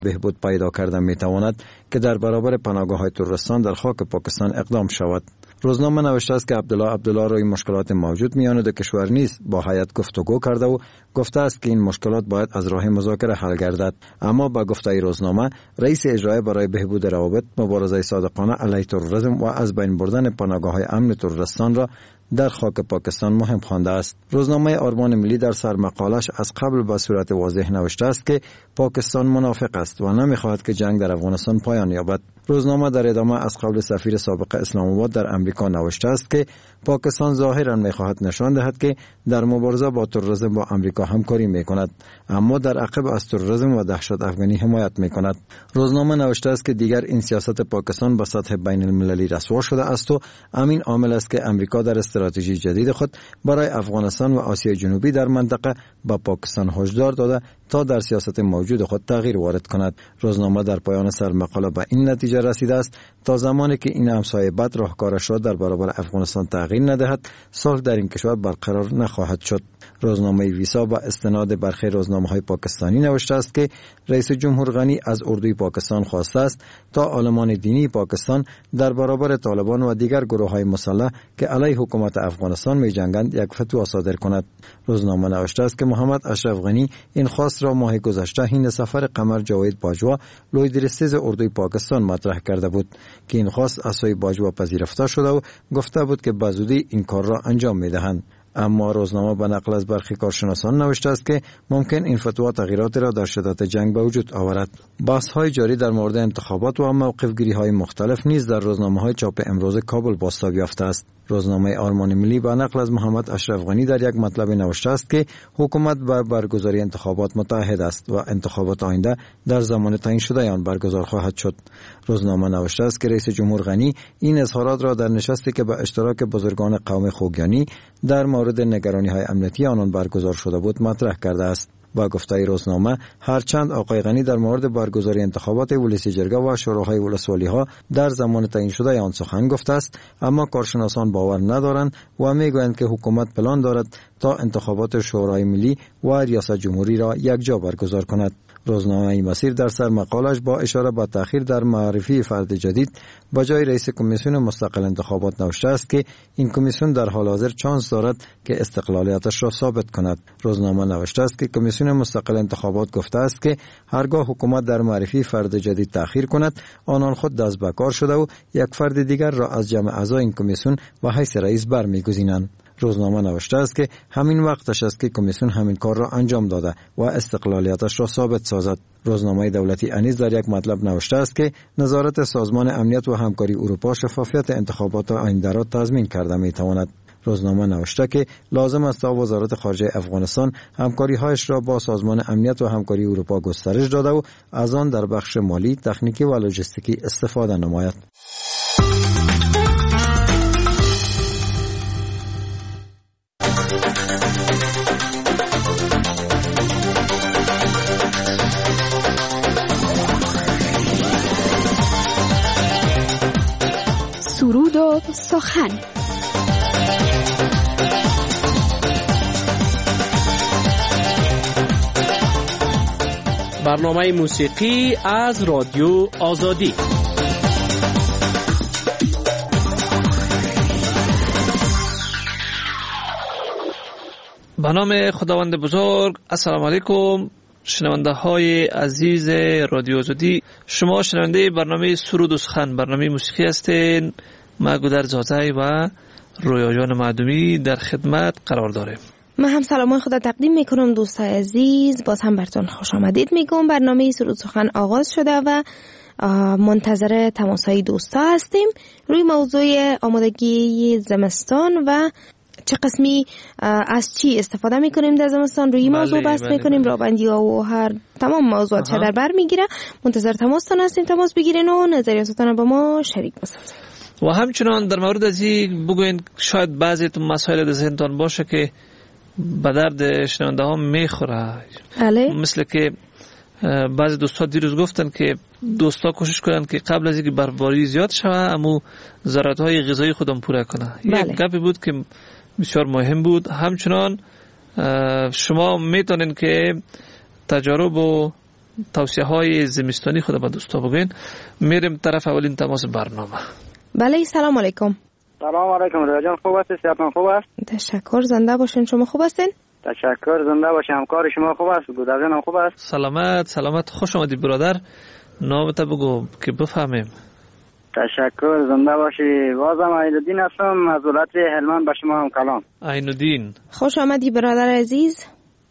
بهبود پیدا کرده می تواند که در برابر پناهگاه‌های تروریستان در خاک پاکستان اقدام شود. روزنامه نوشته است که عبدالله روی مشکلات موجود میان دو کشور نیز با هیئت گفتگو کرده و گفته است که این مشکلات باید از راه مذاکره حل گردد. اما با گفته روزنامه، رئیس اجرایی برای بهبود روابط، مبارزه صادقانه علیه تروریسم و از بین بردن پناهگاه‌های امن تروریستان را در خاک پاکستان مهم خوانده است. روزنامه آرمان ملی در سرمقالش از قبل به صورت واضح نوشته است که پاکستان منافق است و نمی‌خواهد که جنگ در افغانستان پایان یابد. روزنامه در ادامه از قبل سفیر سابق اسلام آباد در امریکا نوشته است که پاکستان ظاهراً می‌خواهد نشان دهد که در مبارزه با تروریسم با امریکا همکاری می‌کند، اما در عقب از تروریسم و دهشت افغانی حمایت می‌کند. روزنامه نوشته است که دیگر این سیاست پاکستان به سطح بین المللی رسوا شده است و همین عامل است که امریکا در استراتژی جدید خود برای افغانستان و آسیای جنوبی در منطقه با پاکستان هشدار داده تا در سیاست موجود خود تغییر وارد کند. روزنامه در پایان سرمقاله به این نتیجه رسیده است تا زمانی که این همسایه بد راهکارش را در برابر افغانستان تغییر ندهد، صلح در این کشور برقرار نخواهد شد. روزنامه ویسا با استناد برخی روزنامه‌های پاکستانی نوشته است که رئیس جمهور غنی از اردوی پاکستان خواسته است تا عالمان دینی پاکستان در برابر طالبان و دیگر گروه‌های مسلح که علیه حکومت افغانستان می‌جنگند یک فتوا صادر کند. روزنامه نوشته است که محمد اشرف غنی این خواست را ماه گذشته حین سفر قمر جاوید باجوا لویدرسیز اردوی پاکستان مطرح کرده بود که این خواست از سوی باجوا پذیرفته شده و گفته بود که بزودی این کار را انجام می‌دهند. اما روزنامه به نقل از برخی کارشناسان نوشته است که ممکن این فتوا تغییراتی را در شدت جنگ به وجود آورد. بحث‌های جاری در مورد انتخابات و موقف‌گیری‌های مختلف نیز در روزنامه‌های چاپ امروز کابل بازتاب یافته است. روزنامه آرمان ملی به نقل از محمد اشرف غنی در یک مطلب نوشته است که حکومت به برگزاری انتخابات متعهد است و انتخابات آینده در زمان تعیین شده آن برگزار خواهد شد. روزنامه نوشته است که رئیس جمهور غنی این اظهارات را در نشستی که به اشتراک بزرگان قوم خوگیانی در مورد نگرانی‌های امنیتی آنان برگزار شده بود مطرح کرده است. با گفته روزنامه، هرچند آقای غنی در مورد برگزاری انتخابات ولسی جرگه و شوراهای ولسوالی‌ها در زمان تعیین شده آن سخن گفته است، اما کارشناسان باور ندارند و میگویند که حکومت پلان دارد تا انتخابات شورای ملی و ریاست جمهوری را یکجا برگزار کند. روزنامه مسیر در سر مقالش با اشاره به تأخیر در معرفی فرد جدید با جای رئیس کمیسیون مستقل انتخابات نوشته است که این کمیسیون در حال حاضر چانس دارد که استقلالیتش را ثابت کند. روزنامه نوشته است که کمیسیون مستقل انتخابات گفته است که هرگاه حکومت در معرفی فرد جدید تأخیر کند، آنان خود دست به کار شده و یک فرد دیگر را از جمع اعضای این کمیسیون و حیث رئیس برمیگزینند. روزنامه نوشته است که همین وقتش است که کمیسیون همین کار را انجام داده و استقلالیتش را ثابت سازد. روزنامه دولتی انیس در یک مطلب نوشته است که نظارت سازمان امنیت و همکاری اروپا شفافیت انتخابات آینده را تضمین کرده می‌تواند. روزنامه نوشته که لازم است تا وزارت خارجه افغانستان همکاری‌هایش را با سازمان امنیت و همکاری اروپا گسترش داده و از آن در بخش مالی، تکنیکی و لوجستیکی استفاده نماید. سرود و سخن. برنامه موسیقی از رادیو آزادی. به نام خداوند بزرگ. السلام علیکم شنونده های عزیز رادیو آزادی. شما شنونده برنامه سرود و سخن، برنامه موسیقی هستین. ما گودر زازای و رویا جان معدومی در خدمت قرار داریم. من هم سلام خدا تقدیم میکنم دوستای عزیز، باز هم براتون خوش آمدید میگم. برنامه سرود سخن آغاز شده و منتظر تماسهای دوستا هستیم روی موضوع آمادگی زمستان و چه قسمی از چی استفاده میکنیم در زمستان. روی موضوع بحث میکنیم، رابندی ها و هر تمام موضوعات چه در بر میگیره. منتظر تماستان هستیم، تماس بگیرین و نظریاتتان با ما شریک بسازید. و همچنان در مورد از این بگوین شاید بعضی تو مسائل در ذهنتان باشه که به درد شنونده ها میخوره. بله. مثل که بعضی دوستا دیروز گفتن که دوستا کوشش کنن که قبل از اینکه برفباری زیاد شوه اما ضرورت‌های غذایی خودم پوره کنه. یک گپی بود که بسیار مهم بود. همچنان شما میتونین که تجارب و توصیه های زمستانی خود به دوستا بگین. میریم طرف اولین تماس برنامه. بله سلام علیکم. سلام علیکم رضا جان، خوب هستی؟ صحتتون خوب است؟ تشکر، زنده باشین. شما خوب هستین؟ تشکر، زنده باشی. همکار شما خوب است؟ گودرزن هم خوب است؟ سلامت خوش آمدی برادر. نامت بگو که بفهمیم. تشکر، زنده باشی. بازم عیدالدین هستم از ولایت هلمند، به شما هم کلام. عینالدین خوش آمدی برادر عزیز.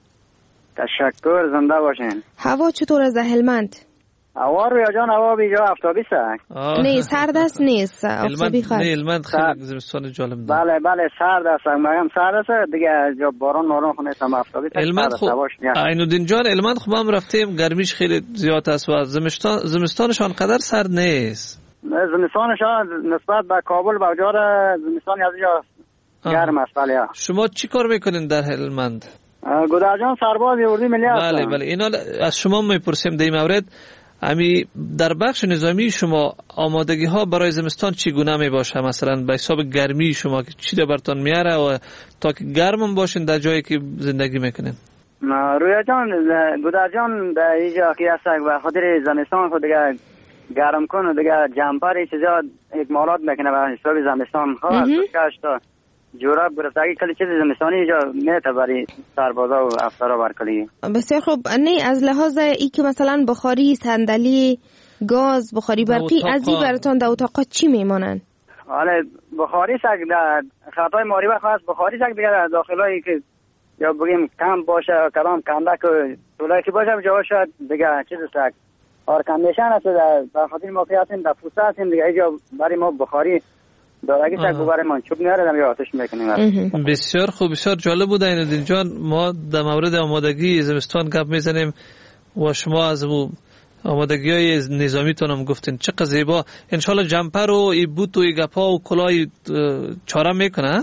تشکر، زنده باشین. هوا چطور از هلمند؟ هوا رویا جان، هوا بیجا آفتابی است. نه سرد است، نیست آفتابی خواهد. نه هلمند خیلی زمستان جالب داره. بله سرد است، مگم سرد است دیگه. جا باران خونه است، آفتابی است. هلمند خوب. عینالدین جان هلمند خوب هم رفتیم، گرمیش خیلی زیاد است و زمستانشان قدر سرد نیست. زمستانشان نسبت به کابل با جار زمستان از اینجا گرم است. بله. شما چی کار میکنین در هلمند؟ گودرجان سرباز اردوی ملی هستم. بله اینا از شما میپرسیم در این مورد. امی در بخش نظامی شما آمادگی ها برای زمستان چگونه می باشه؟ مثلا به حساب گرمی شما چی را برتان میاره و تا که گرم باشین در جایی که زندگی میکنین؟ رویا جان، گودرجان در اینجا که هست و خاطر زمستان خود دیگه گرم کن و دیگه جمپر چیزا اکمالات میکنه به حساب زمستان. خواهد تا جوراب گرفتگی کلی چیز زمستانی اینجا میته برای سربازا و افسرها برکلی. بسیار خوب. نه از لحاظ ای که مثلا بخاری، صندلی، گاز، بخاری برقی از این براتون در اتاقا چی میمانن؟ حالا بخاری سگ در خطای ماری وقت هست، بخاری سگ دیگه در داخلایی که یا بگیم کم باشه کدام کندک و طولایی که باشه جا شاید دیگه چیز سگ آر کندیشن هست. در خاطر ما که هستیم در پوسته هستیم دیگه اینجا برای ما بخاری دارگی سگ برای من چوب میاره یا آتش میکنیم. بسیار خوب، بسیار جالب بود عینالدین جان. ما در مورد آمادگی زمستان گپ میزنیم و شما از آمادگی های نظامی تونم گفتین. چقدر زیبا. انشالله جمپر و ای بوت و ای گپا و کلای چاره میکنه؟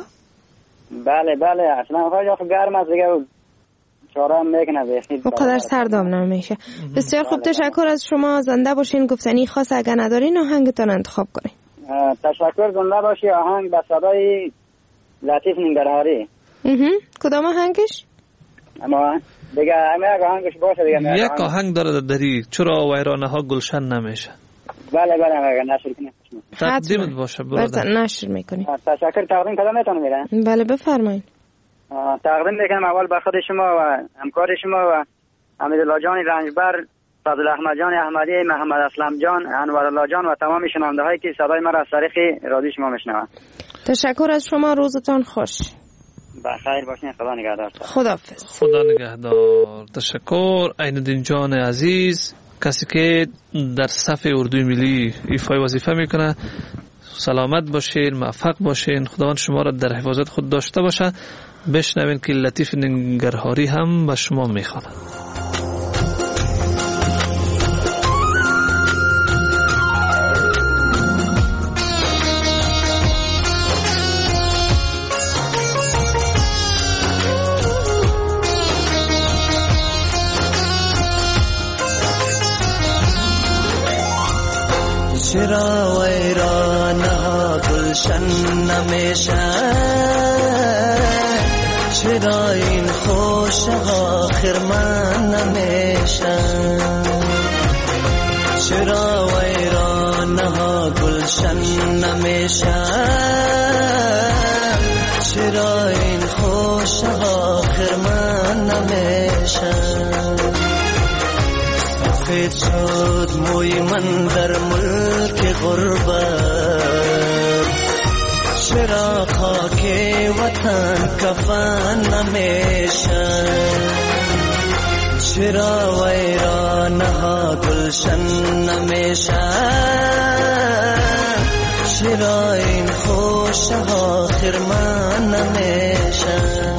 بله اصلا خواهی گرم است دیگه چاره میکنه بخید بقدر سردام نمیشه. بسیار خوب، تشکر از شما. زنده باشین. گفتنی خاص اگر ندارین آهنگتان انتخاب کنین. تشکر، زنده باشی. آهنگ به صدای لطیف ننگرهاری. کدام آهنگش؟ اما دیگه همه آهنگش باشه دیگه. یک آهنگ داره داری چرا ویرانه ها گلشن نمیشه. بله نشر کنیم. تقدیمت باشه برادر. نشر میکنیم. تشکر. تقدیم کدام میتونم میرن؟ بله بفرمایید. تقدیم میکنم اول به خود شما و همکار شما و حمیدالله جان رنجبر، فضل احمد جان احمدی، محمد اسلم جان، انورالله جان و تمام شنونده هایی که صدای ما را از طریق رادیو شما میشنوند. تشکر از شما. روزتان خوش. بخیر باشین. خدا نگهدار. خداحافظ. خدا نگهدار. تشکر عینالدین جان عزیز، کسی که در صف اردوی ملی ایفای وظیفه میکنه. سلامت باشین، موفق باشین. خداوند شما را در حفاظت خود داشته باشه. بشنوین که لطیف ننگرهاری هم به شما میخواند. چرا ویرانه گلشن نمیشه؟ چرا این خوش آخر من نمیشه؟ چرا ویرانه گلشن نمیشه؟ چرا این خوش آخر من نمیشه؟ سفید شد موی من در ملک غربت، چرا خاک وطن کفن نمیشه؟ چرا ویرانه ها گلشن نمیشه؟ چرا این خوش آخر من نمیشه؟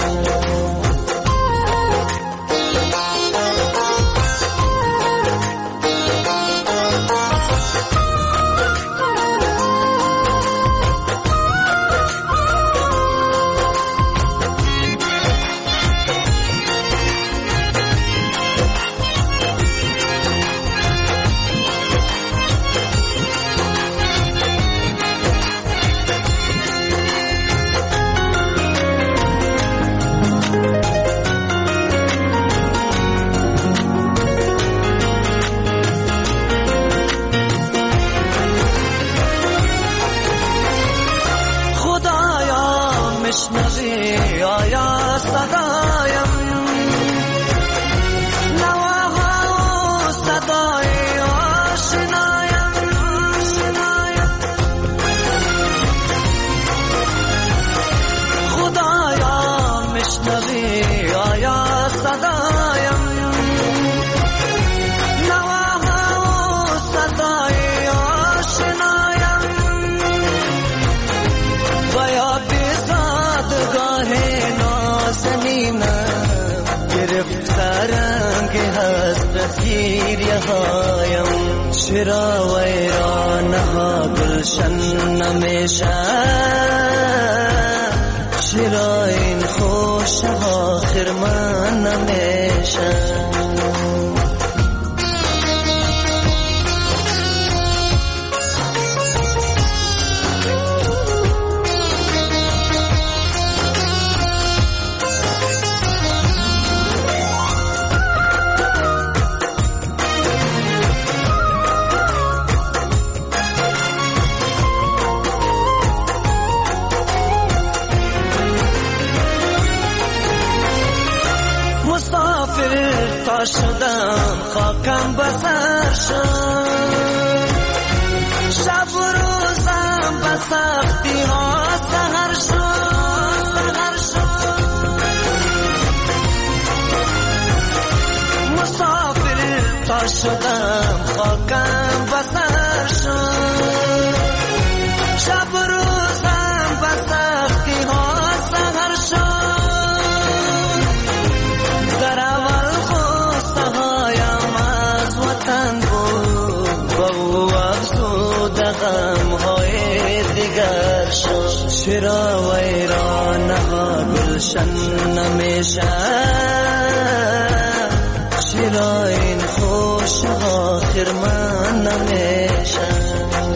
هایم چرا ویرانه ها گلشن نمیشه چرا این خوش ها خرمان نمیشه شدم خاکم بسر شد شب و روزم به سختی ها سهر شد مسافر تا شدم خاکم بسر شد شب و روزم به سختی ها سهر شد در اول غم‌های دیگر شد چرا ویرانه ها گلشن نمیشه چرا این خوش ها خرمان نمیشه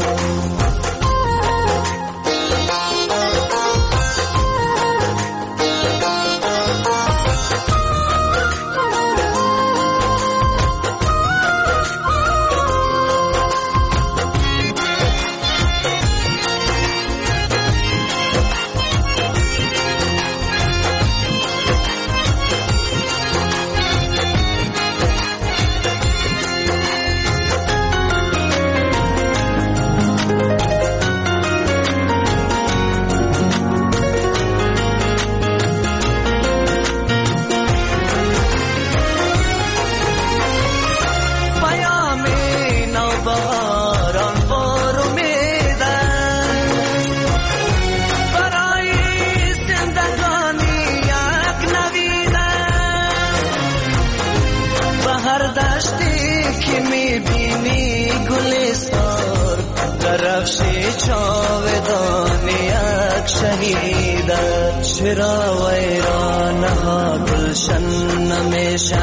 چرا ویرانه ها گلشن نمیشه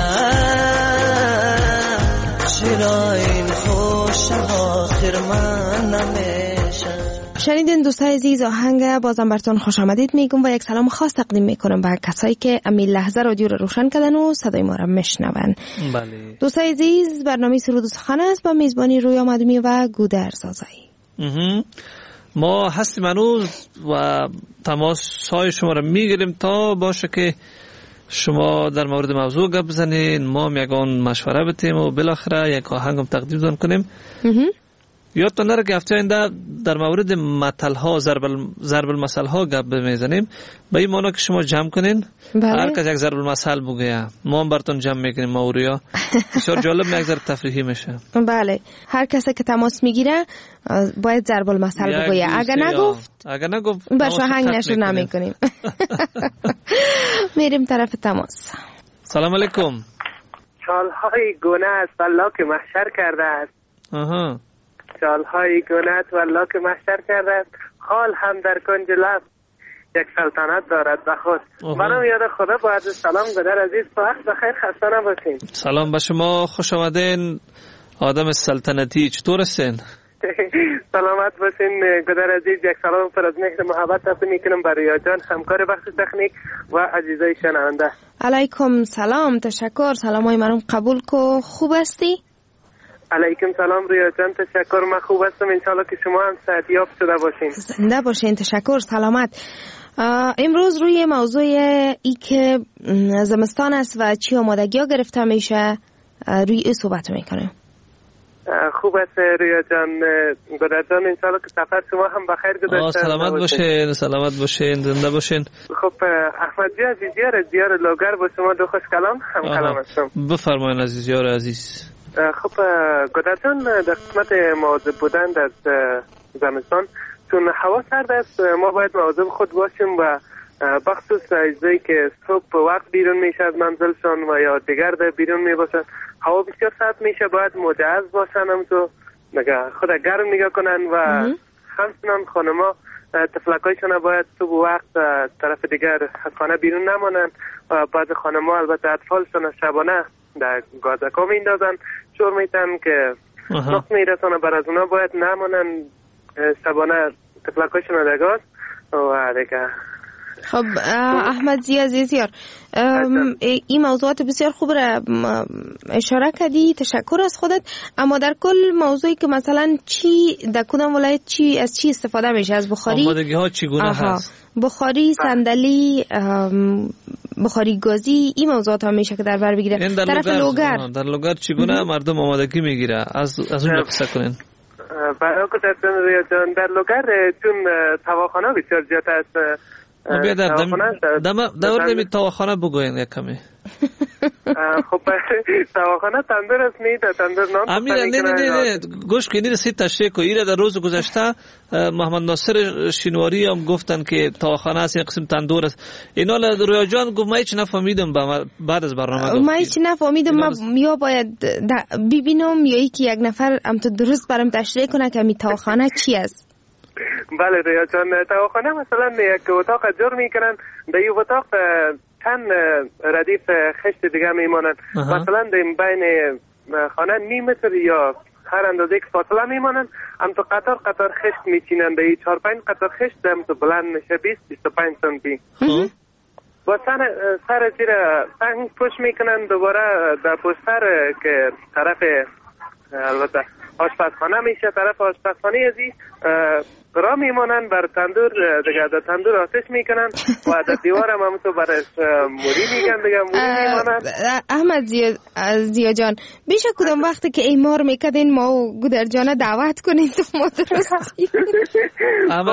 چرا این خوش ها خرمان نمیشه. شنیدین دوستای عزیز آهنگ بازم براتون خوش آمدید میگم و یک سلام خاص تقدیم میکنم به کسایی که امی لحظه رادیو رو روشن کردن و صدای ما رو میشنون. بله دوستای عزیز برنامه سرود و سخن است با میزبانی رویا مدمی و گودرز آزایی. ما هستیم هنوز و تماس های شما رو میگیریم تا باشه که شما در مورد موضوع گپ بزنین، ما یگان مشوره بتیم و بالاخره یک آهنگم تقدیم کنیم. یادتون نره که هفته آینده در مورد مثل ها ضرب المثل ها گپ میزنیم، به این معنی که شما جمع کنین. بله. هر کس یک ضرب المثل بگه ما هم براتون جمع میکنیم. موریا بسیار جالب، یک ذره تفریحی میشه. بله، هر کسی که تماس میگیره باید ضرب المثل بگه. اگر نگفت باشه آهنگ نشر نمیکنیم. میریم طرف تماس. سلام علیکم. سالهای گونه است والله که محشر کرده است. سالهای گونه است والله که محشر کرده است. خال هم در کنج لب یک سلطنت دارد به خود. منم یاد خدا باید سلام گدر عزیز، وقت بخیر، خسته نباشین. سلام به شما، خوش آمدین آدم سلطنتی. چطور هستین؟ سلامت باشین گدر عزیز. یک سلام پر از مهر محبت تقدیم میکنم برای ریا جان، همکار بخش تکنیک و عزیزای شنونده. علیکم سلام، تشکر. سلامای منم قبول کو. خوب هستی؟ علیکم سلام ریا جان، تشکر. من خوب هستم، انشالله که شما هم صحتیاب شده باشین. زنده باشین، تشکر. سلامت. امروز روی موضوع ای که زمستان است و چی آمادگی ها گرفته میشه روی این صحبت میکنه. خوب است ریا جان. گدر جان انشالله که سفر شما هم بخیر گذشته. سلامت باشین، سلامت باشین، زنده باشین. خب احمد جی عزیزیار از دیار لوگر با شما دو خوش کلام هم کلام هستم. بفرمایید عزیزیار عزیز. خب گدر جان، در قسمت مواظب بودن در زمستان، چون هوا سرد است ما باید مواظب خود باشیم و بخصوص اجزایی که صبح وقت بیرون میشه از منزلشان و یا دیگر در بیرون میباشد هوا بسیار سرد میشه، باید مجهز باشن، هم تو خود گرم نگاه کنن و همچنان خانما تفلکایشون باید صبح وقت طرف دیگر خانه بیرون نمانن و بعض خانما البته اطفالشون شبانه در گازکا میندازن، شور میتن که نقص میرسانه، بر از اونا باید نمانن شبانه تفلکایشون در گاز و دیگه. خب احمد زی عزیزیار، این موضوعات بسیار خوب را اشاره کردی، تشکر از خودت. اما در کل موضوعی که مثلا چی در کدام ولایت از چی استفاده میشه؟ از بخاری؟ آمادگی ها چگونه هست؟ بخاری، صندلی، بخاری گازی، این موضوعات هم میشه که در بر بگیره. طرف لوگر، در لوگر چگونه مردم آمادگی میگیره؟ از اون قصه کنین. برای که در لوگر چون تواخانه بسیار زیاد است، بیا در ورد تواخانه بگوین یک کمی. خب تواخانه تندور است، نیده تندور نان امیر نه گوش کنید سی تشریح کو. ایره در روز گذشته محمد ناصر شینواری هم گفتن که تواخانه است، یک قسم تندور است. اینا رویا جان گفت من هیچ نفهمیدم بعد از برنامه. من هیچ نفهمیدم، من یا باید ببینم یا یکی یک نفر هم تو درست برام تشریح کنه که می تواخانه چی است. بله ریا جان، تواخانه مثلا یک اتاق جور میکنن، در این اتاق چند ردیف خشت دیگه میمانند. مثلا در بین خانه نیم متر یا هر اندازه که فاصله میمانند، هم تو قطار خشت میچینند. در این 4-5 قطار خشت هم تو بلند میشه 20-25 سانتی. با سر زیر سنگ پوش میکنن، دوباره در پشتر که طرف البته آشپزخانه میشه، طرف آشپزخانه ازی را میمانن، بر تندور دیگه در تندور آتش میکنن و در دیوار هم تو برش موری میگن دیگه، موری میمانن. احمد زیا جان، بیشه کدام وقتی که ایمار میکدین ما و گودر جانه دعوت کنین تو ما درستی؟ احمد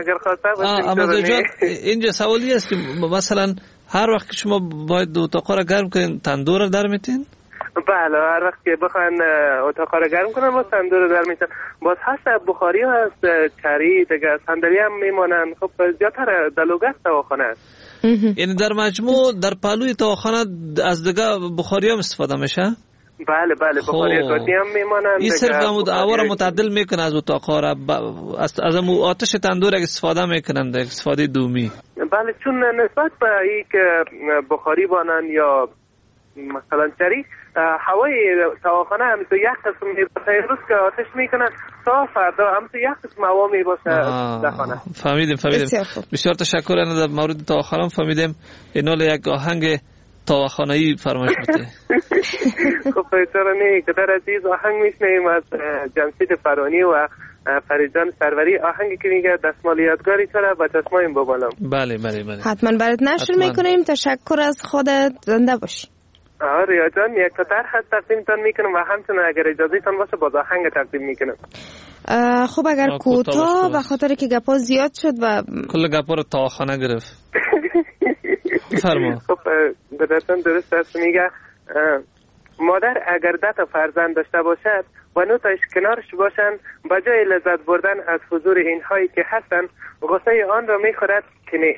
زیا جان اینجا سوالی است که مثلا هر وقت که شما باید اتاقا را گرم کنین تندور را در میتین؟ بله، هر وقت که بخواین اتاق را گرم کنن با تندور رو در میتن. باز هست بخاری ها هست، چری دیگه، صندلی هم میمانن. خب زیادتر در لوگر تواخانه است. یعنی در مجموع در پهلوی تواخانه از دیگه بخاری هم استفاده میشه؟ بله بخاری گازی هم میمانن. این صرف هوا را متعدل میکنه از اتاقا را، از آتش تندور استفاده میکنن در استفاده دومی. بله، چون نسبت به این که بخاری بانن یا مثلا چری، هوای تواخانه هم تو یک قسم میباشه، روز که آتش میکنن تا فردا هم تو یک قسم هوا میباشه در خانه. فهمیدیم. بسیار تشکر. در مورد تواخانه فهمیدیم. اینال یک آهنگ تواخانه‌ای فرمایش بده. خب چرا نه، قدر عزیز آهنگ میشنیم از جمشید فرانی و فریدجان سروری، آهنگی که میگه دستمال یادگاری چرا با چشمایم ببالم. بله حتما برات نشر میکنیم. تشکر از خودت، زنده باشی. ریا جان، یک تا طرح تقدیمتان میکنم و همچنان اگر اجازه تان باشه باز آهنگ تقدیم میکنم. خب اگر کوتاه، به خاطر که گپا زیاد شد و کل گپا رو تواخانه گرفت. فرما. خب بدتون درست است. میگه مادر اگر 10 تا فرزند داشته باشد و 9 تاش کنارش باشند، بجای لذت بردن از حضور اینهایی که هستند، غصه آن را میخورد که نه.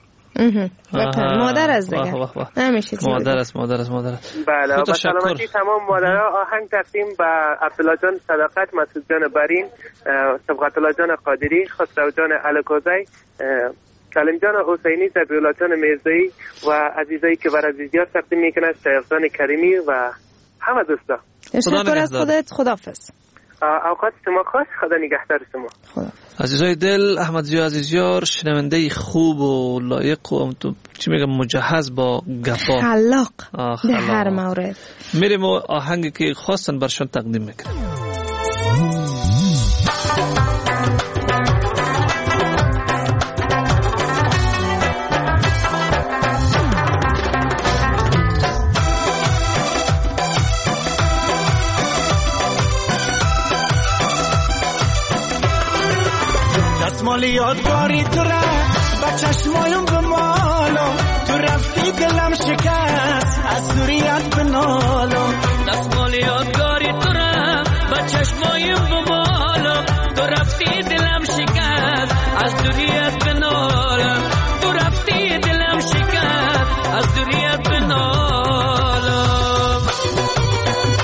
مادر از دیگه نمیشه مادر است. بله، با سلامتی تمام مادرها. آهنگ تقدیم به عبدالله جان صداقت، مسعود جان برین، صبغت الله جان قادری، خسرو جان الکوزی، سلیم جان حسینی، صبیرالله جان میرزایی و عزیزایی که بر عزیزیات تقدیم میکنند، شیخ جان کریمی و همه دوستا. تشکر از خودت. خداحافظ. اوقات شما خوش. خدا نگهدار شما. عزیزای دل، احمد زیا عزیزیار شنونده خوب و لایق و چی میگم مجهز با گپا، خلاق در هر مورد. میریم و آهنگی که خواستن برشان تقدیم میکنم. دستمال یادگاری تو را با چشمایم بمالم، تو رفتی دلم شکست از دوریت بنالم. دستمال یادگاری تو را با چشمایم بمالم، تو رفتی دلم شکست از دوریت بنالم. تو رفتی دلم شکست از دوریت بنالم.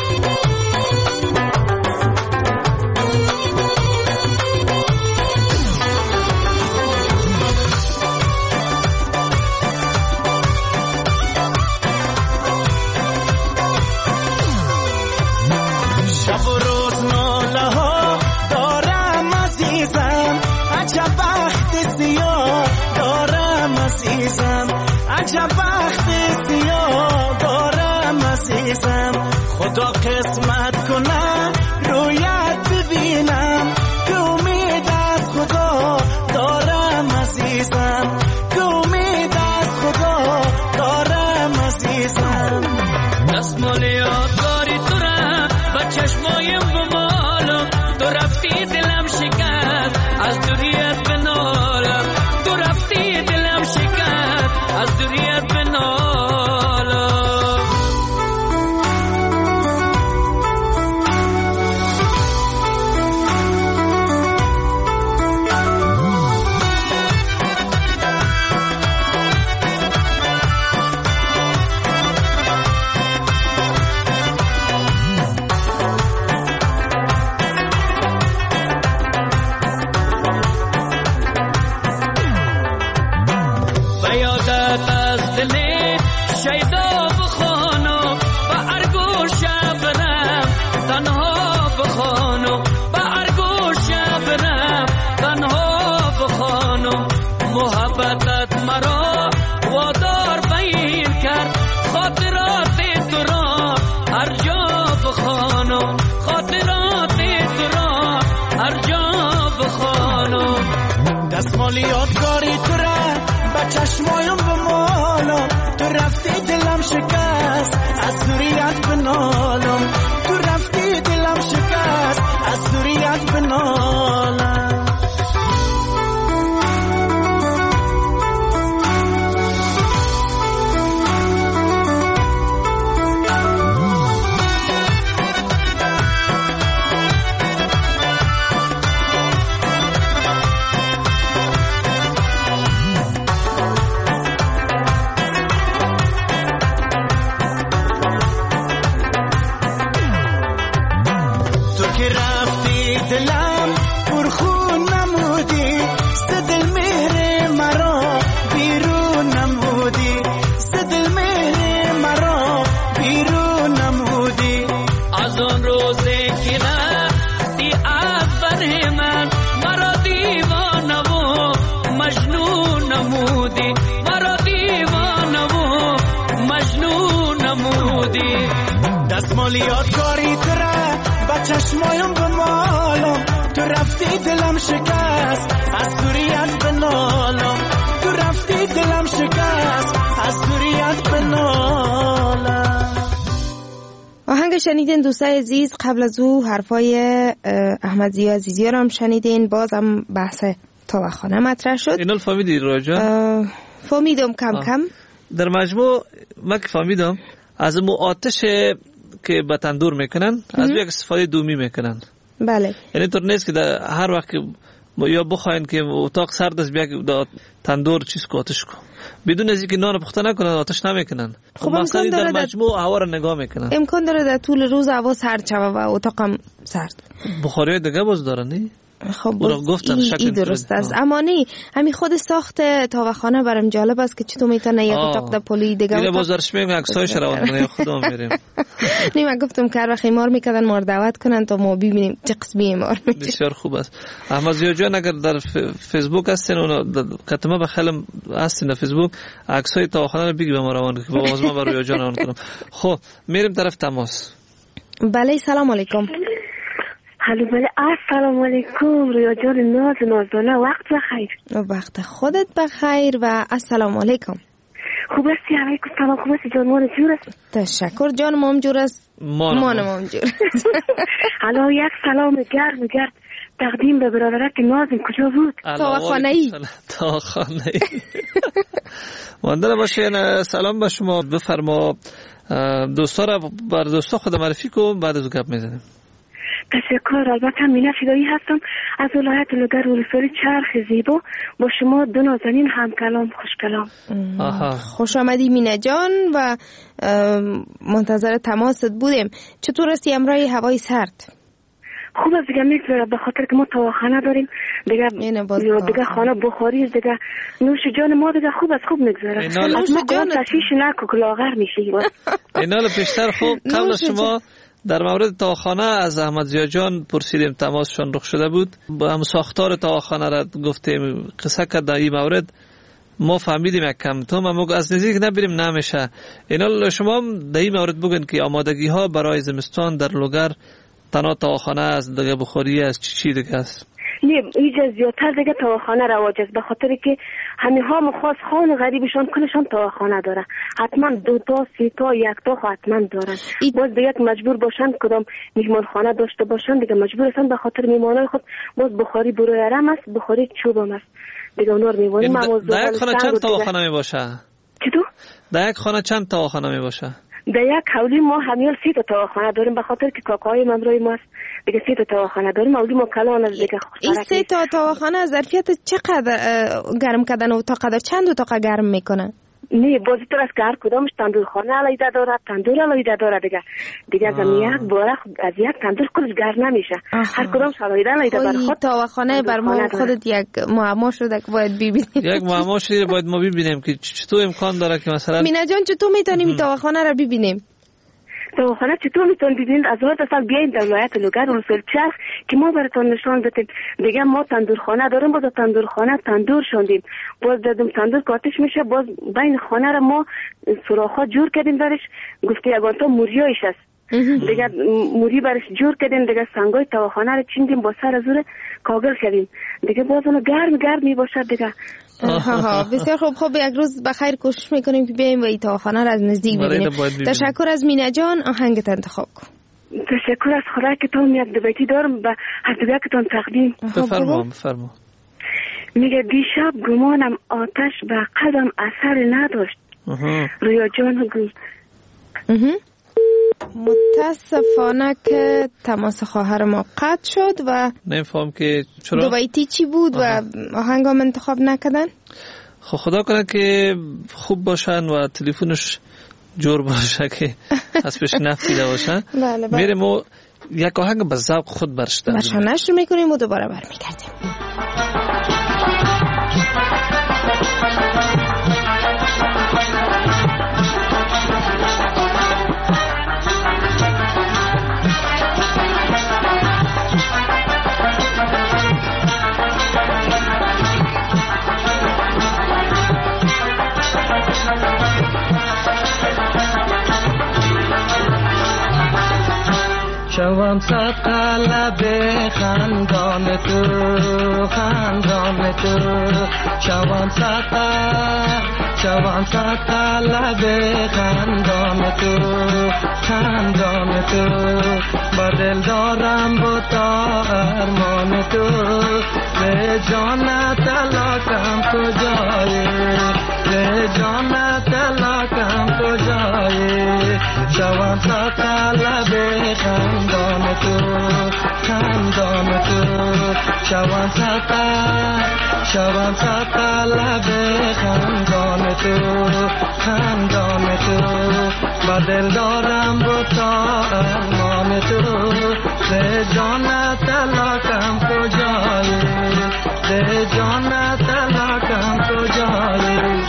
خدا قسمت کنه رویت ببینم که امید از خدا دارم عزیزم که امید از خدا دارم عزیزم دستمال یادگاری تو را با چشمایم بمالم تو رفتی دلم شکست از دوریت بنالم تو رفتی دلم شکست از دوریت بنالم دستمال یادگاری تو را با چشمایم بمالم تو رفتی دلم شکست از دوریت بنالم تو رفتی دلم شکست از دوریت بنالم دلم پرخون نمودی دل مهر مرا بیرون نمودی دل مهر مرا بیرون نمودی از آن روزی که رفتی از بر من مرا دیوانه و مجنون نمودی مرا دیوانه و مجنون نمودی دستمال یادگاری تو را با چشمایم بمالم تو رفتی دلم شکست از دوریت بنالم تو رفتی دلم شکست از دوریت بنالم. آهنگ شنیدین دوستای عزیز. قبل از او حرفای احمد ضیا عزیزی رو هم شنیدین. باز هم بحث تاوخانه مطرح شد. اینو فهمیدی راجع؟ فهمیدم کم کم. در مجموع ما که فهمیدم از مو آتش که به تندور میکنن از یک استفاده دومی میکنن. بله. یعنی طور نیست که هر وقت که یا بخواین که اتاق سرد است بیا که تندور چیز کو آتش کو بدون از اینکه نان پخته نکنن آتش نمیکنن. خب مثلا در مجموع هوا رو نگاه میکنن. امکان داره در طول روز هوا سرد شوه و اتاقم سرد. بخاری دیگه باز دارن نه؟ خب این درست است. اما نه همین خود ساخت تاوخانه برام جالب است که چطور میتونه یک اتاق در پلی دیگه دیگه بازارش میگم عکسایش روان کنه خودم میریم. نه من گفتم که هر وقت ایمار میکردن ما رو دعوت کنن تا ما ببینیم چه قسمی ایمار میشه. بسیار خوب است. احمد ضیا جان اگر در فیسبوک هستین اون کتمه بخلم هستین در فیسبوک عکسای تاوخانه رو بگی به ما روان کنید باز ما برای جان روان کنم. خب میریم طرف تماس. بله سلام علیکم. الو بله السلام علیکم رویا جان نازانه وقت بخیر. وقت خودت بخیر و السلام علیکم. خوب هستی؟ علیکم سلام. خوب هستی جان؟ مان جور است؟ تشکر جان مام جور است. مانم جور است. الو یک سلام گرد تقدیم به برادرک نازم کجا بود؟ تاوخانه‌ای. تاوخانه‌ای. ماندلا باشه. سلام به شما. بفرما دوستا را بر دوستا خود معرفی کن بعد از گپ میزنیم. تشکر. البته مینا فدایی هستم از ولایت لوگر ولسوالی چرخ زیبا با شما دو نازنین هم کلام خوش کلام. خوش آمدی مینا جان و منتظر تماست بودیم. چطور هستی امروز هوای سرد؟ خوب است دیگه میگذره به خاطر که ما تاوخانه داریم دیگه خانه بخاری دیگه نوش جان ما دیگه خوب است خوب میگذره. از ما قرآن تشویش نکو که لاغر میشی. اینال پیشتر خوب قبل شما در مورد تاوخانه از احمد ضیا جان پرسیدیم تماسشان رخ شده بود با هم ساختار تاوخانه را گفتیم قصه که در این مورد ما فهمیدیم یک کم تو ما از نزدیک نبریم نمیشه. اینا شما در این مورد بگن که آمادگی ها برای زمستان در لوگر تنها تاخانه است، دیگه بخاری است، چی دیگه است؟ نه اینجا زیادتر دیگه تاخانه رواج است، به خاطر که همه ها مخواص خان غریبشان کلشان تاخانه داره، حتما 2 تا 3 تا 1 تا حتما دارن. باز دیگه مجبور باشن کدام میهمان خانه داشته باشن دیگه مجبور هستن به خاطر میهمانای خود باز بخاری بروی رم است، بخاری چوب هم است دیگه. اونور میمونیم. در یک خانه چند تاخانه می باشه؟ چطور؟ در یک خانه چند تاخانه می باشه؟ در یک حولی ما همیال 3 تا تاخانه داریم، به خاطر که کاکاهای من روی ما است دیگه 3 تا تاخانه داریم. حولی ما کلان از دیگه. این 3 تا تاخانه از ظرفیت چقدر گرم کردن و تا قدر چند اتاق گرم میکنه؟ نه بازی تو از که هر کدامش تندور خانه علیده داره، تندور علیده داره دیگه از یک باره از یک تندور کلش گرم نمیشه. هر کدامش علیده بر خود. تاخانه بر ما خودت یک معما شده که باید ببینیم. یک معما شده باید ما ببینیم که چطور امکان داره که مثلا مینا جان چطور میتونیم این تاخانه را ببینیم؟ تاخانه چطور میتونید ببینید؟ از هر سال بیاین در ولایت لوگر رسول چرخ که ما براتون نشان بدیم. دیگه ما تندورخانه داریم، باز تندورخانه تندور شوندیم، باز دادم تندور کاتش میشه، باز بین خانه را ما سوراخ‌ها جور کردیم درش، گفته یگان تا موریایش است دیگه موری برش جور کردیم، دیگه سنگای تاخانه را چیندیم با سر زور کاغل کردیم دیگه، باز اون گرم می باشد دیگه. بسیار خوب. یک روز بخیر کوشش میکنیم که بیایم و این تاخانه را از نزدیک ببینیم. تشکر از مینا جان، آهنگت انتخاب کن. تشکر از خدا که تو یک دبیتی دارم به هر دیگه که تون تقدیم. بفرما. میگه دیشب گمانم آتش به قدم اثر نداشت، رویا جان گل. متاسفانه که تماس خواهر ما قطع شد و نمیفهم که چرا دوبیتی چی بود و آهنگ هم انتخاب نکردن. خدا کنه که خوب باشن و تلفنش جور باشه که از پیش نفیده باشن. بله. میریم ما یک آهنگ به ذوق خود برشتن نشر میکنیم و دوباره برمیگردیم. شوام صد قلب خندان تو شوام صد قلب خندان تو با دل دارم با تا ارمان تو به جان تلاکم کجایی به جان تلاکم کجایی شوام صد قلب خندان تو شوام صد قلب خندان تو با دل دارم با تا ارمان تو به جان تلاکم کجایی به جان تلاکم کجایی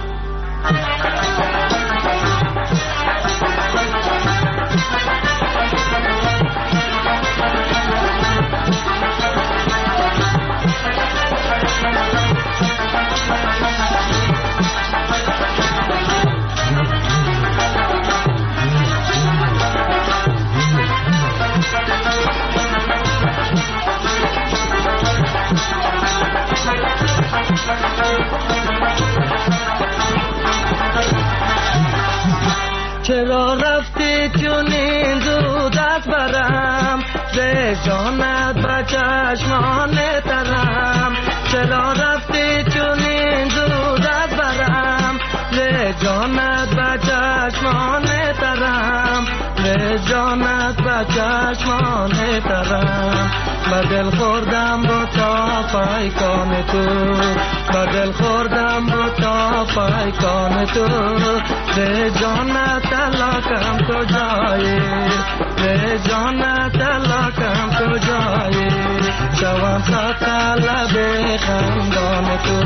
چرا رفتی چونین زود از برم به جانت به چشمان ترم چرا رفتی چونین زود از برم به جانت به چشمان ترم به جانت به چشمان ترم به دل خوردم با تا پیکان تو به دل خوردم با تا پیکان تو به جانت تلاکم کجایی به جانت تلاکم کجایی شوام صد قلب خندان تو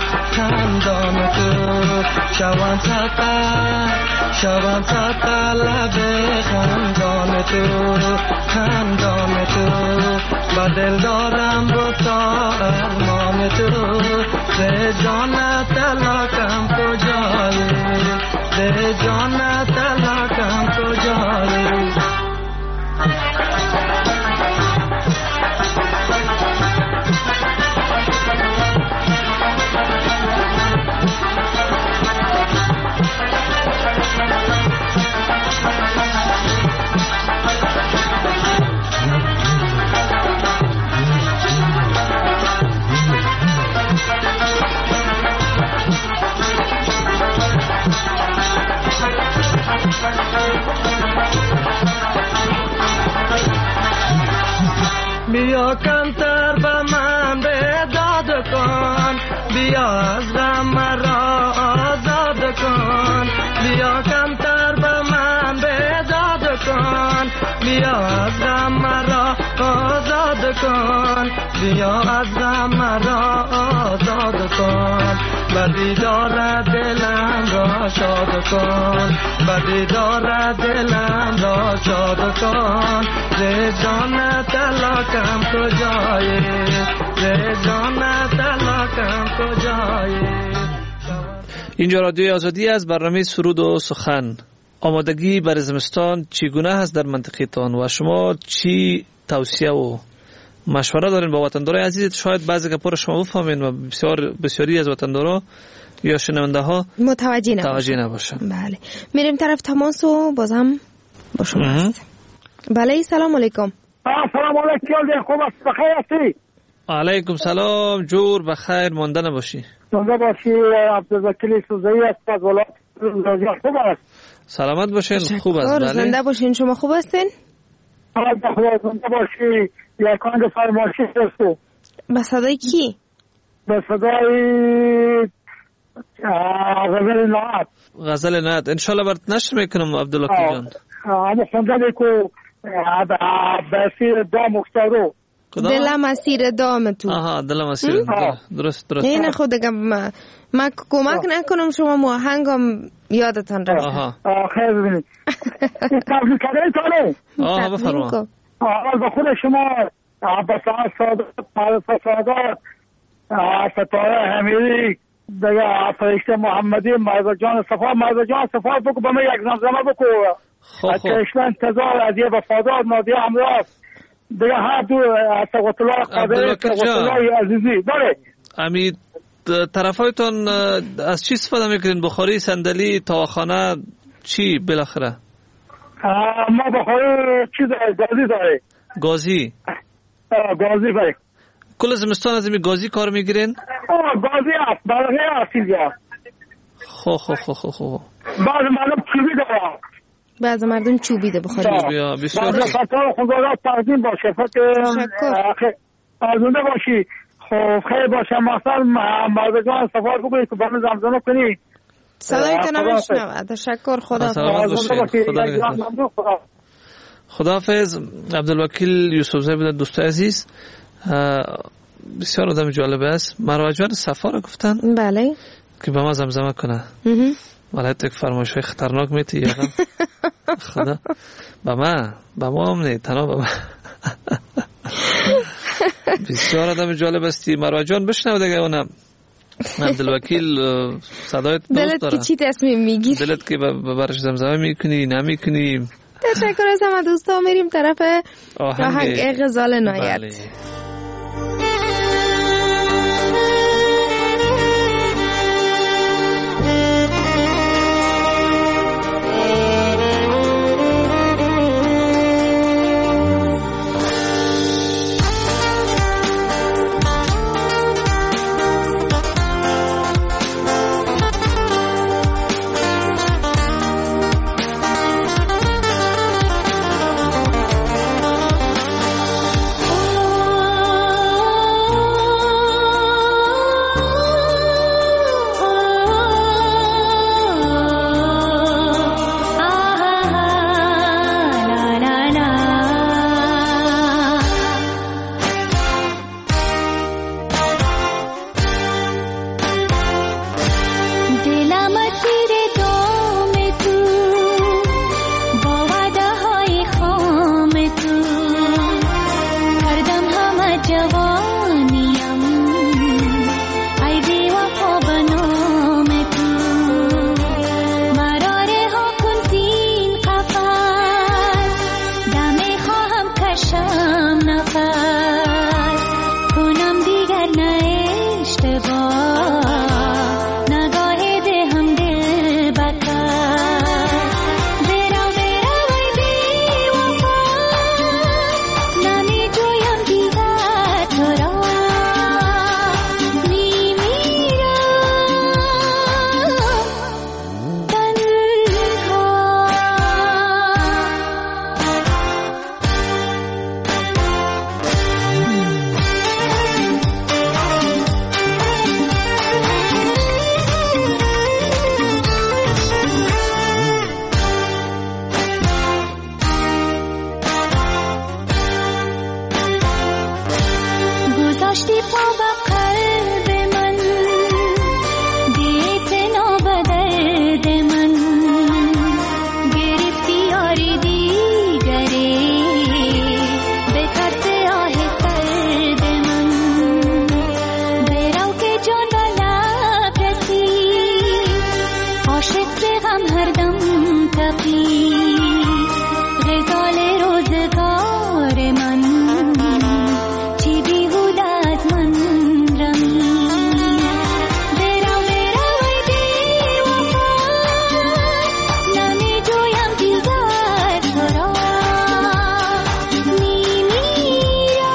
شوام صد قلب خندان تو با دل دارم با تا ارمان تو रे जाना तला काम को जाए रे जाना तला काम को जाए بیا کمتر به من بیداد کن بیا از غم مرا آزاد کن بیا کمتر به من بیداد کن بیا از غم مرا آزاد کن بیا از غم مرا آزاد کن به دیدار دلم را شاد کن به دیدار دلم را شاد کن ز جان طلاقم کجایی ز جان طلاقم کجایی. اینجا رادیوی آزادی از برنامه سرود و سخن. آمادگی برای زمستان چگونه هست در منطقه تان و شما چی توصیه و مشوره دارین با وطندارای عزیز؟ شاید بعضی گپا رو شما بفهمین و بسیاری از وطندارا یا شنونده ها متوجه نباشن. بله میریم طرف تماس و بازم با شما هست. بله سلام علیکم. سلام علیکم. خوب است؟ بخیر هستی؟ علیکم سلام. جور بخیر مانده نباشی. زنده باشی. عبدالوکیل سوزایی است از ولایت رازیان. خوب است؟ سلامت باشین. خوب است. بله زنده باشین. شما خوب هستین؟ زنده باشی. یکاند فرمایشی است. به صدای کی؟ به صدای غزل نعت. غزل نعت انشالله برات نشر میکنم عبدالوکیل جان. اما خوندم که بسیر دام افتادو. دلم اسیر دام تو. آها دلم اسیر. درست. این خود من کمک نکنم شما موهنگم یادتان رفت. آها خیر ببینید. تبلیغ کردن تانه. آها بفرما. اول به خود شما عباس سادات ستاره حمیدی دیگه فرشته محمدی مرزا جان صفا بکو به من یک زمزمه بکو. اکشلن انتظار از یه وفادار نادیه امراض دیگه هر دو سقوط الله قادره سقوط الله عزیزی. بله امید طرفایتان از چی استفاده میکنین؟ بخاری، صندلی، تاواخانه چی بالاخره؟ ما بخاری چی داره؟ گازی داره. گازی بله. کل زمستان از این گازی کار میگیرین؟ گازی است. برقی است اینجا. خو بعض مردم چوبی داره. بعض مردم چوبی ده بخاری. بسیار خطا خدا تقدیم باشه. فکر آزونده باشی. خب خیر باشه. مثلا مردگان سفار بگوید که برای زمزمه کنی. صدایتون نمیشنم. تشکر. خدا خداحافظ. عبدالوکیل یوسفزی بود دوست عزیز. بسیار آدم جالب است. مراجعان صفا رو گفتن بله که به ما زمزمه کنه. ولی تک فرمایش های خطرناک میتی یادم خدا به ما هم نه تنها به ما. بسیار آدم جالب استی. مراجعان بشنو دیگه. اونم عبدالوکیل صدایت دوست داره. دلت که چی تصمیم میگیری؟ دلت که برش زمزمه میکنی نمیکنی. تشکر از همه دوستا. میریم طرف آهنگ غزال نایت. بله. گذاشتی پا به قلب من، بی‌اعتنا به درد من، گرفتی یاری دیگری به طرف آه سرد من. برو که جان به لب رسید، عاشق غم هر دم تقی، غزال روزگار من، چی بیهوده از من رمی. برو برو ای بی وفا، نمی جویم دیگر تو را، میمیرم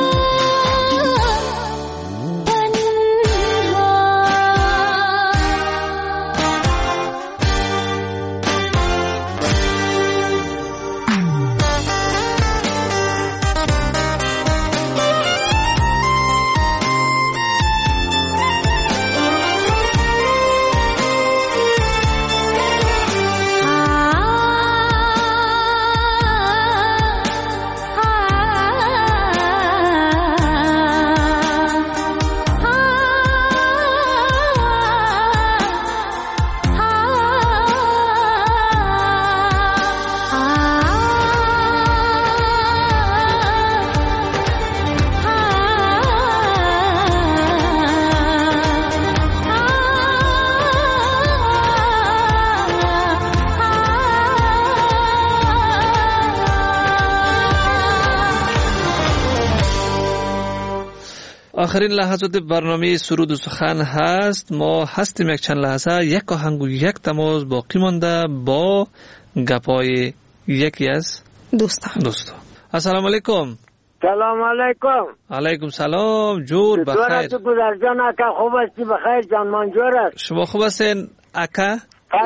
آخرین لحظات برنامه سرود و سخن هست. ما هستیم یک چند لحظه، یک آهنگ و یک تماس باقی مانده با گپای یکی از دوستا. السلام علیکم. سلام علیکم. علیکم سلام. جور بخیر. تو گذر جان اکا خوب هستی؟ بخیر جان منجور است. شما خوب هستین اکا؟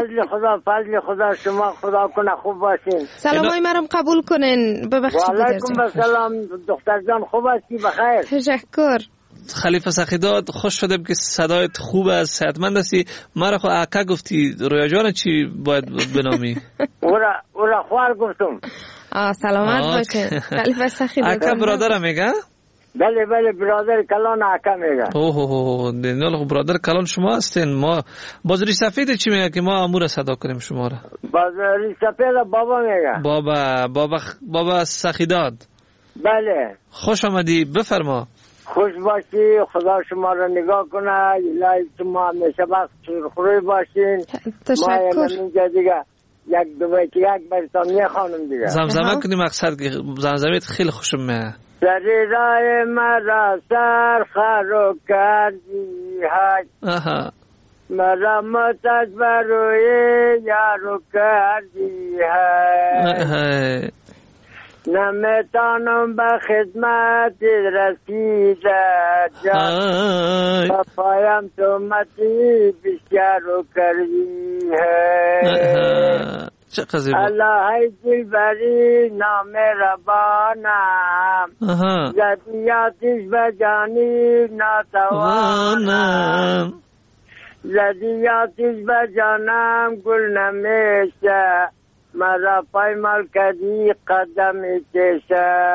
فضل خدا شما خدا کنه خوب باشین. سلامای مرم قبول کنین. ببخشید. و علیکم السلام دختر جان خوب هستی؟ بخیر. تشکر. خلیفه سخیداد خوش شدم که صدایت خوب است، صحتمند هستی. مرا خو اکا گفتی، رویا جان چی باید بنامی؟ اورا خوار گفتم. سلامت باشه. خلیفه سخیداد اکا برادرم میگه؟ بله برادر کلان اکا میگه. اوه دینال برادر کلان شما هستین. ما بازاری سفید چی میگه که ما امور صدا کنیم شما را؟ بازاری سفید بابا میگه. بابا سخیداد. بله. خوش آمدی، بفرما. خوش باشی، خدا شما را نگاه کنه، الهی شما همیشه بخت سرخوری باشین. تشکر. ما اینجا دیگه یک دو بیت یک برتانیه خانم دیگه زمزمه کنی، مقصد که زمزمه خیلی خوشم میاد. سری رای مرا سر خرو کردی های، مرا متج بروی یارو کردی های، نمیتانم به خدمت رسیده جان، پایم تو متی بسیارو کردی های. الله دل بری نام ربانم، زدیاتش بجانی ناتوانم، زدیاتش بجانم گل نمیشه، مرا پایمال کردی قدم تیشه.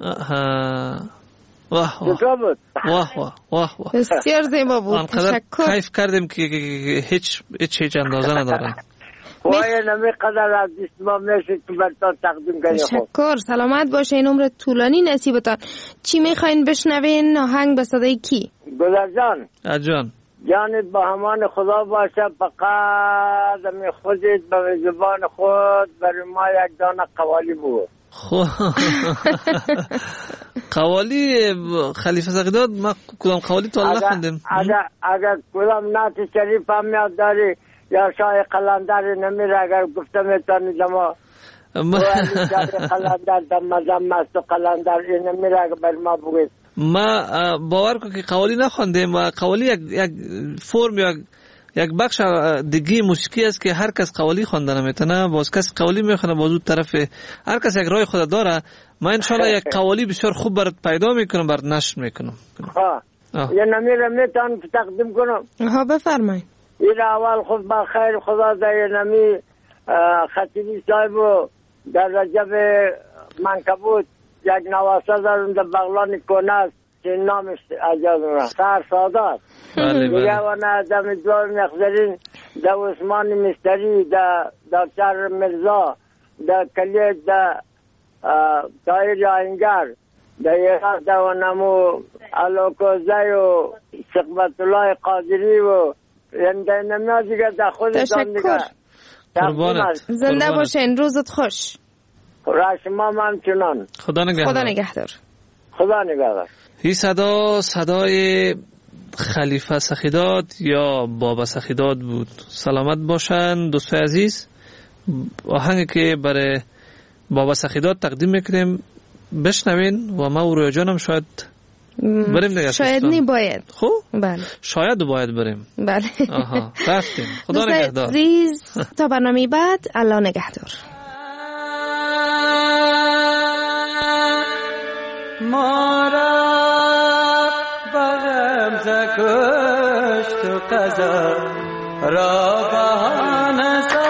واه بسیار زیبا بود. تشکر. کیف کردیم که هیچ اندازه ندارن. وای نمی قدر از ما میشه که برتان تقدیم کنیم. تشکر. سلامت باشه، این عمر طولانی نصیبتان. چی میخواین بشنوین؟ آهنگ به صدای کی؟ گلر جان. جان جانت با همان خدا باشه، فقط می خودت به زبان خود برای ما یک دانه قوالی بود. قوالی خلیفه سقیداد، ما کدام قوالی تو الله خوندیم؟ اگر کدام نعت شریف هم یاد داری یا شای قلندر نمیره، اگر گفتم ایتانی دما قلندر دم مزم است و قلندر این نمیره، اگر بر ما بگید. ما باور کن که قوالی نخوندیم و قوالی یک فرم یا یک بخش دیگه موسیقی است که هر کس قوالی خوندن نمیتونه. باز کس قوالی میخونه، باز اون طرف هر کس یک راه خود داره. ما انشالله یک قوالی بسیار خوب برات پیدا میکنم، برات نشر میکنم. یا نمیره میتونم تقدیم کنم. بفرمایید. این اول خود بخیر خدا در نمی خطیبی صاحب در رجب منکبوت یک نواسه دارم در بغلان کنه است، چه نامش از یادم رفت سر سادات دیگه و نه دم دوار مخزرین دا عثمان مستری دا دکتر مرزا دا کلیت دا تایر آینگر دا ایران دا و نمو علاکوزه و سقبت الله قادری و ینده نمیازی که دا خودتان دیگه زنده باشین روزت خوش را شما من چنان خدا نگهدار خدا نگهدار این صدای خلیفه سخیداد یا بابا سخیداد بود. سلامت باشن دوستای عزیز. آهنگی که برای بابا سخیداد تقدیم میکنیم بشنوین و ما و رویا جانم شاید بریم دیگه. شاید نی باید. خب بله شاید باید بریم. بله آها رفتیم. خدا نگهدار. عزیز تا برنامه بعد الله نگهدار. مارا بغم زکشت و قضا را بهانه